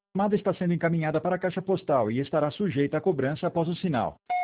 chamada está sendo encaminhada para a caixa postal e estará sujeita a cobrança após o sinal.